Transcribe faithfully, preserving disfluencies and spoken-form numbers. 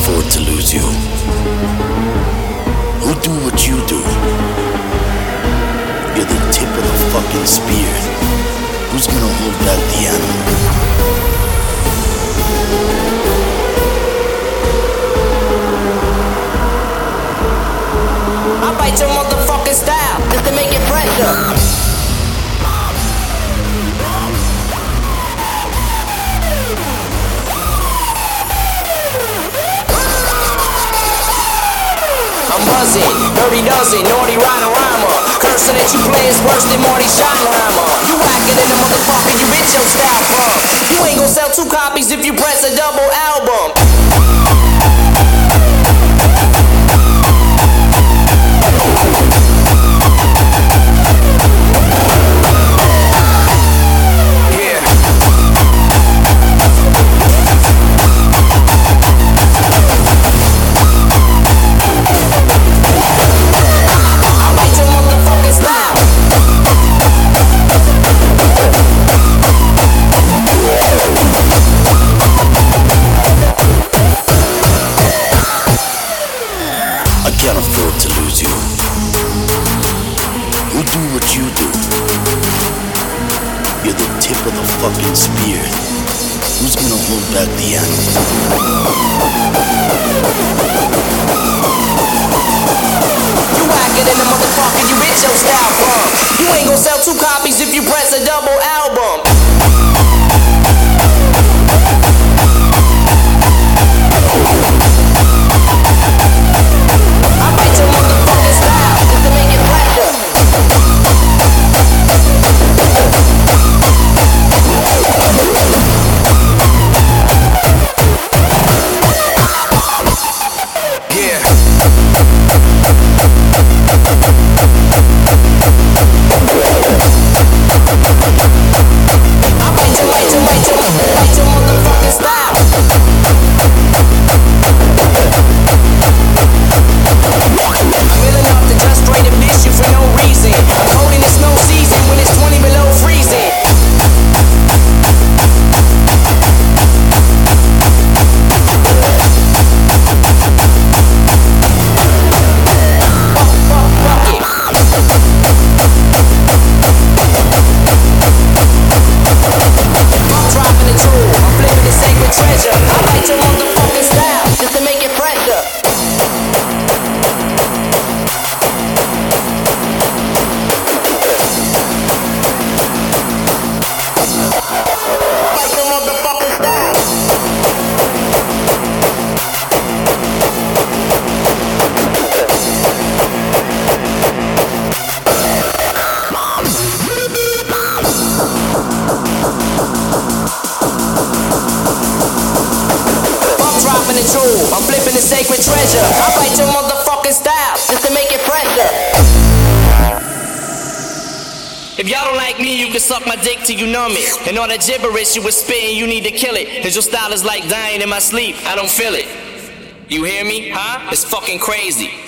afford to lose you. Who do what you do? You're the tip of the fucking spear. Who's gonna hold back the animal? I bite your motherfucking style just to make it pressure. I'm buzzing, dirty dozen, naughty rhyme rhymer. Cursing that you play is worse than Marty Schottenheimer. You whacking in the motherfucker, you bitch your style from. You ain't gon' sell two copies if you press a double album. Can't afford to lose you. Who do what you do? You're the tip of the fucking spear. Who's gonna hold back the animal? You whacking in the motherfucker, you bitch your style from. You ain't gon' sell two copies if you press a double album. I'm flipping the sacred treasure. I bite your motherfucking style just to make it pressure. If y'all don't like me, you can suck my dick till you numb it. And all that gibberish you was spitting, you need to kill it. Cause your style is like dying in my sleep, I don't feel it. You hear me, huh? It's fucking crazy.